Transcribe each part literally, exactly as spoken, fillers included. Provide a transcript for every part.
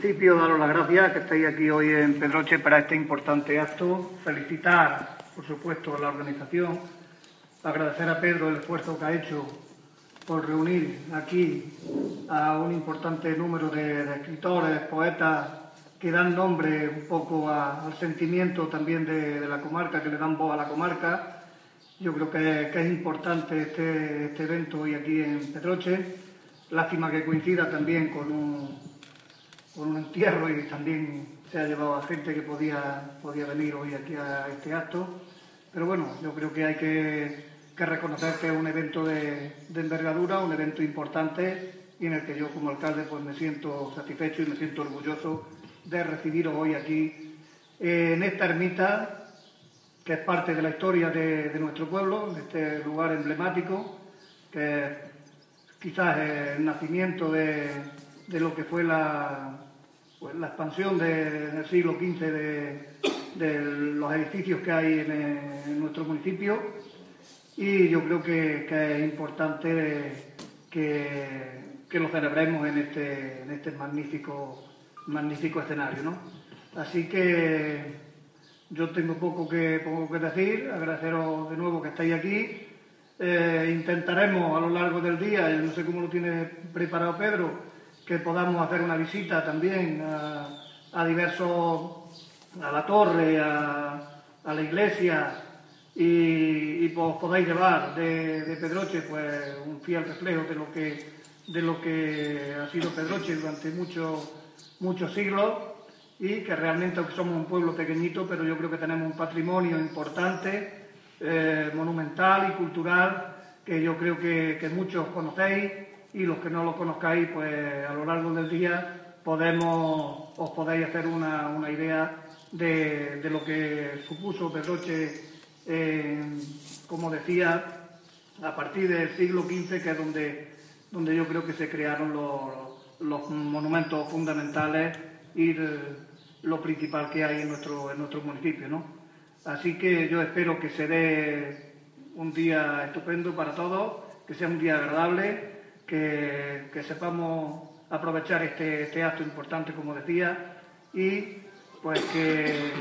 principio, daros las gracias que estéis aquí hoy en Pedroche para este importante acto. Felicitar, por supuesto, a la organización. Agradecer a Pedro el esfuerzo que ha hecho por reunir aquí a un importante número de, de escritores, poetas, que dan nombre un poco a, al sentimiento también de, de la comarca, que le dan voz a la comarca. Yo creo que, que es importante este, este evento hoy aquí en Pedroche. Lástima que coincida también con un, con un entierro y también se ha llevado a gente que podía, podía venir hoy aquí a este acto. Pero bueno, yo creo que hay que, que reconocer que es un evento de, de envergadura, un evento importante y en el que yo como alcalde pues me siento satisfecho y me siento orgulloso de recibiros hoy aquí eh, en esta ermita que es parte de la historia de, de nuestro pueblo, de este lugar emblemático, que es quizás el nacimiento de, de lo que fue la, pues, la expansión de, en el siglo quince de, de los edificios que hay en, en nuestro municipio, y yo creo que, que es importante que, que lo celebremos en este, en este magnífico, magnífico escenario, ¿no? Así que yo tengo poco que, poco que decir, agradeceros de nuevo que estáis aquí. Eh, intentaremos a lo largo del día, yo no sé cómo lo tiene preparado Pedro, que podamos hacer una visita también a, a diversos, a la torre, a, a la iglesia, y, y pues podáis llevar de, de Pedroche pues un fiel reflejo de lo que, de lo que ha sido Pedroche durante muchos, muchos siglos. Y que realmente, aunque somos un pueblo pequeñito, pero yo creo que tenemos un patrimonio importante, eh, monumental y cultural, que yo creo que, que muchos conocéis, y los que no lo conozcáis, pues a lo largo del día podemos, os podéis hacer una, una idea de, de lo que supuso Pedroche, eh, como decía, a partir del siglo quince, que es donde, donde yo creo que se crearon los, los monumentos fundamentales y lo principal que hay en nuestro, en nuestro municipio, ¿no? Así que yo espero que se dé un día estupendo para todos, que sea un día agradable, que, que sepamos aprovechar este, este acto importante, como decía, y pues que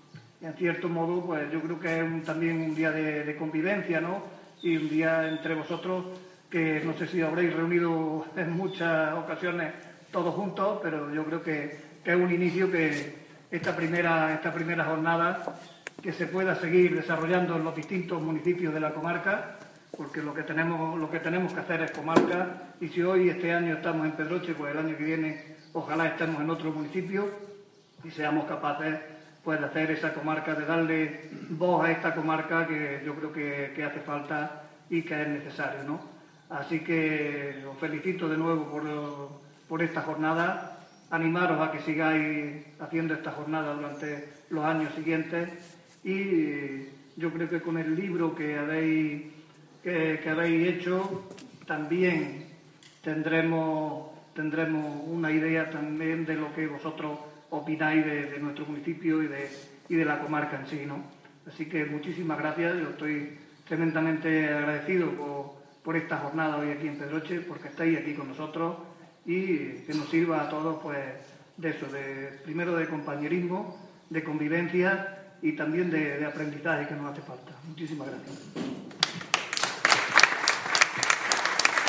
en cierto modo pues yo creo que es un, también un día de, de convivencia, ¿no? Y un día entre vosotros que no sé si habréis reunido en muchas ocasiones todos juntos, pero yo creo que que es un inicio, que esta primera, esta primera jornada que se pueda seguir desarrollando en los distintos municipios de la comarca, porque lo que tenemos, lo que tenemos que hacer es comarca, y si hoy, este año, estamos en Pedroche, pues el año que viene ojalá estemos en otro municipio y seamos capaces pues, de hacer esa comarca, de darle voz a esta comarca que yo creo que, que hace falta y que es necesario, ¿no? Así que os felicito de nuevo por, por esta jornada. Animaros a que sigáis haciendo esta jornada durante los años siguientes, y yo creo que con el libro que habéis, que, que habéis hecho también tendremos, tendremos una idea también de lo que vosotros opináis de, de nuestro municipio y de, y de la comarca en sí, ¿no? Así que muchísimas gracias, yo estoy tremendamente agradecido por, por esta jornada hoy aquí en Pedroche, porque estáis aquí con nosotros, y que nos sirva a todos pues de eso, de, primero de compañerismo, de convivencia y también de, de aprendizaje que nos hace falta. Muchísimas gracias.